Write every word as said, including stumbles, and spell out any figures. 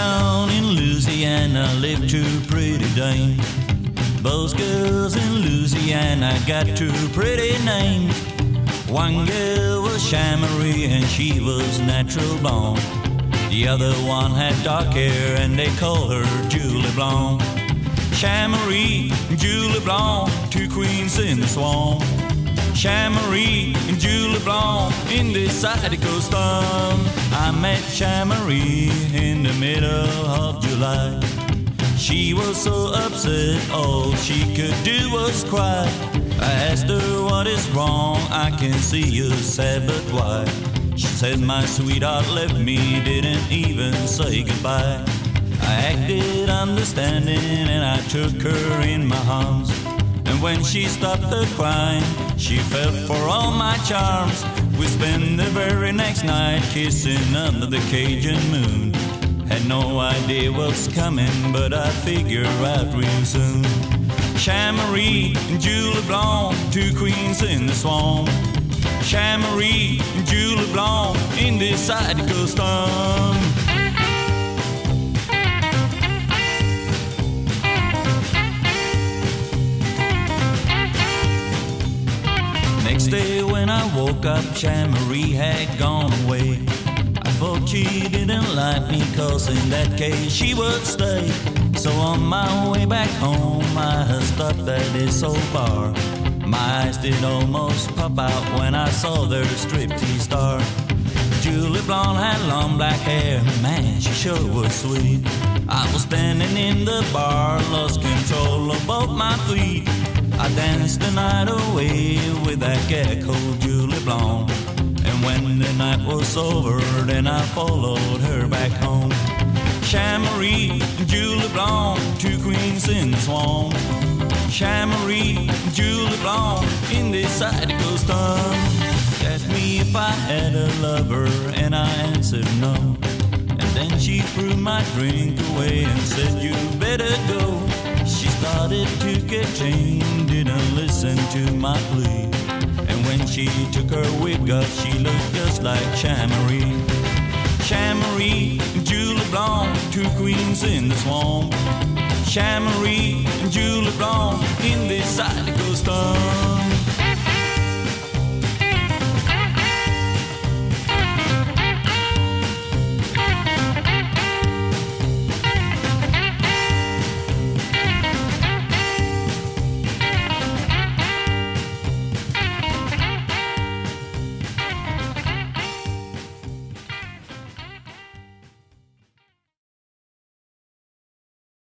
down in Louisiana lived two pretty dames. Both girls in Louisiana got two pretty names. One girl was Chamery and she was natural blonde. The other one had dark hair and they called her Julie Blonde. Chamery and Julie Blonde, two queens in the swamp. Chamery and Julie Blonde in the Zydeco storm. I met Chamery in the middle of July. She was so upset, all she could do was cry. I asked her what is wrong, I can see you're sad, but why? She said my sweetheart left me, didn't even say goodbye. I acted understanding and I took her in my arms. And when she stopped her crying, she fell for all my charms. We spent the very next night kissing under the Cajun moon. Had no idea what's coming, but I figure out real soon. Chamery and Julie Blonde, two queens in the swamp. Chamery and Julie Blonde in this Zydeco storm. Next day when I woke up, Chamery had gone away. I thought she didn't like me, cause in that case she would stay. So on my way back home, I stopped at this old bar. My eyes did almost pop out when I saw their striptease star. Julie Blonde had long black hair, man, she sure was sweet. I was standing in the bar, lost control of both my feet. I danced the night away with that gal called Julie Blonde. And when the night was over, then I followed her back home. Chamery and Julie Blonde, two queens in the swamp. Chamery and Julie Blonde in this Zydeco storm. She asked me if I had a lover and I answered no. And then she threw my drink away and said, you better go. She started to get changed, didn't listen to my plea. And when she took her wig off, she looked just like Chamery. Chamery and Julie Blonde, two queens in the swamp. Chamery and Julie Blonde in